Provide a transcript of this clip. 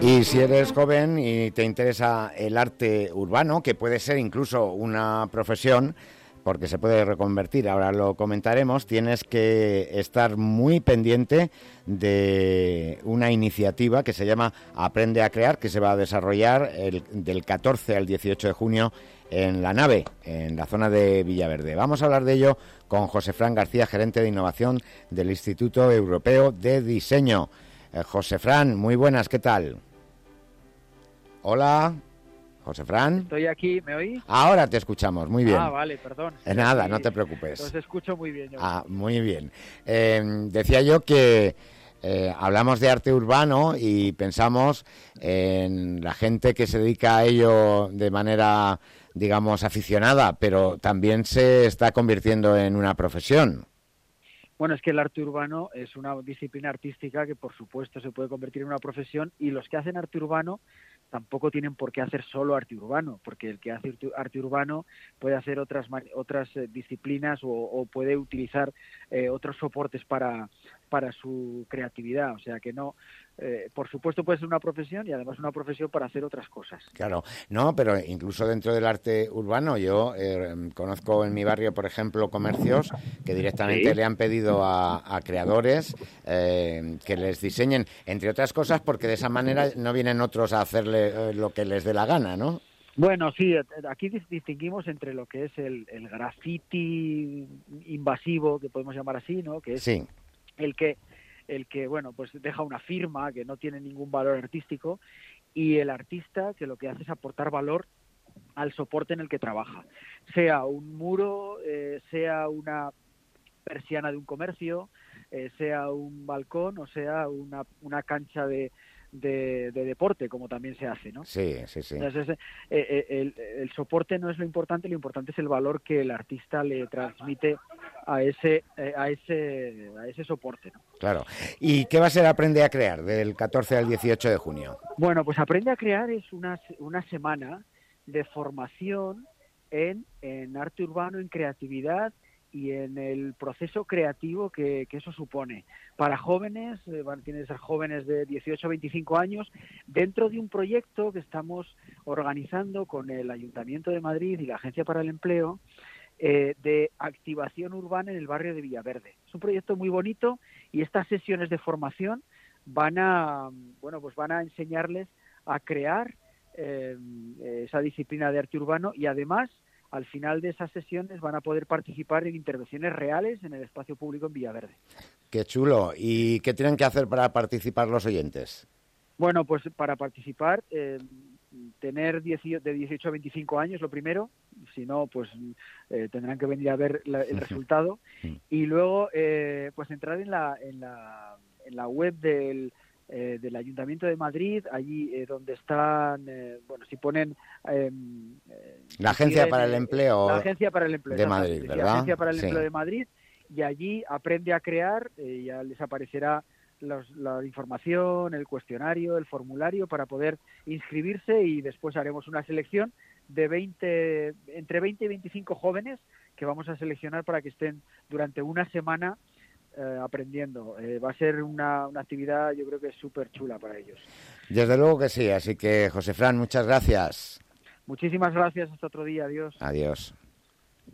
Y si eres joven y te interesa el arte urbano, que puede ser incluso una profesión, porque se puede reconvertir, ahora lo comentaremos, tienes que estar muy pendiente de una iniciativa que se llama Aprende a Crear, que se va a desarrollar del 14 al 18 de junio en La Nave, en la zona de Villaverde. Vamos a hablar de ello con José Fran García, gerente de innovación del Instituto Europeo de Diseño. José Fran, muy buenas, ¿qué tal? Hola, José Fran. Estoy aquí, ¿me oís? Ahora te escuchamos, muy bien. Ah, vale, perdón. Nada, aquí, no te preocupes. Los escucho muy bien. Muy bien. Decía yo que hablamos de arte urbano y pensamos en la gente que se dedica a ello de manera, digamos, aficionada, pero también se está convirtiendo en una profesión. Bueno, es que el arte urbano es una disciplina artística que, por supuesto, se puede convertir en una profesión, y los que hacen arte urbano tampoco tienen por qué hacer solo arte urbano, porque el que hace arte urbano puede hacer otras disciplinas o puede utilizar otros soportes para su creatividad. O sea que no, por supuesto puede ser una profesión, y además una profesión para hacer otras cosas. Claro, no, pero incluso dentro del arte urbano yo conozco en mi barrio, por ejemplo, comercios que directamente ¿Sí? le han pedido a creadores que les diseñen, entre otras cosas, porque de esa manera no vienen otros a hacerle lo que les dé la gana, ¿no? Bueno, sí, aquí distinguimos entre lo que es el graffiti invasivo, que podemos llamar así, ¿no? Que es sí. el que bueno, pues deja una firma que no tiene ningún valor artístico, y el artista que lo que hace es aportar valor al soporte en el que trabaja, sea un muro, sea una persiana de un comercio, sea un balcón, o sea una cancha de deporte, como también se hace, ¿no? Sí. Entonces, el soporte no es lo importante es el valor que el artista le transmite a ese soporte, ¿no? Claro. ¿Y qué va a ser Aprende a Crear del 14 al 18 de junio? Bueno, pues Aprende a Crear es una semana de formación en arte urbano, en creatividad y en el proceso creativo que eso supone. Para jóvenes, tienen que ser jóvenes de 18 a 25 años, dentro de un proyecto que estamos organizando con el Ayuntamiento de Madrid y la Agencia para el Empleo, de activación urbana en el barrio de Villaverde. Es un proyecto muy bonito, y estas sesiones de formación van a enseñarles a crear esa disciplina de arte urbano, y además al final de esas sesiones van a poder participar en intervenciones reales en el espacio público en Villaverde. Qué chulo. ¿Y qué tienen que hacer para participar los oyentes? Bueno, pues para participar, tener de 18 a 25 años, lo primero. Si no, pues tendrán que venir a ver el resultado. Y luego, pues entrar en la web del Ayuntamiento de Madrid, allí donde están, si ponen la Agencia para el Empleo, la Agencia para el Empleo de Madrid, ¿verdad? La Agencia para el Empleo de Madrid, y allí Aprende a Crear, ya les aparecerá la información, el cuestionario, el formulario para poder inscribirse, y después haremos una selección de entre 20 y 25 jóvenes que vamos a seleccionar para que estén durante una semana aprendiendo. Va a ser una actividad, yo creo que es súper chula para ellos. Desde luego que sí, así que José Fran, muchas gracias. Muchísimas gracias, hasta otro día, adiós. Adiós.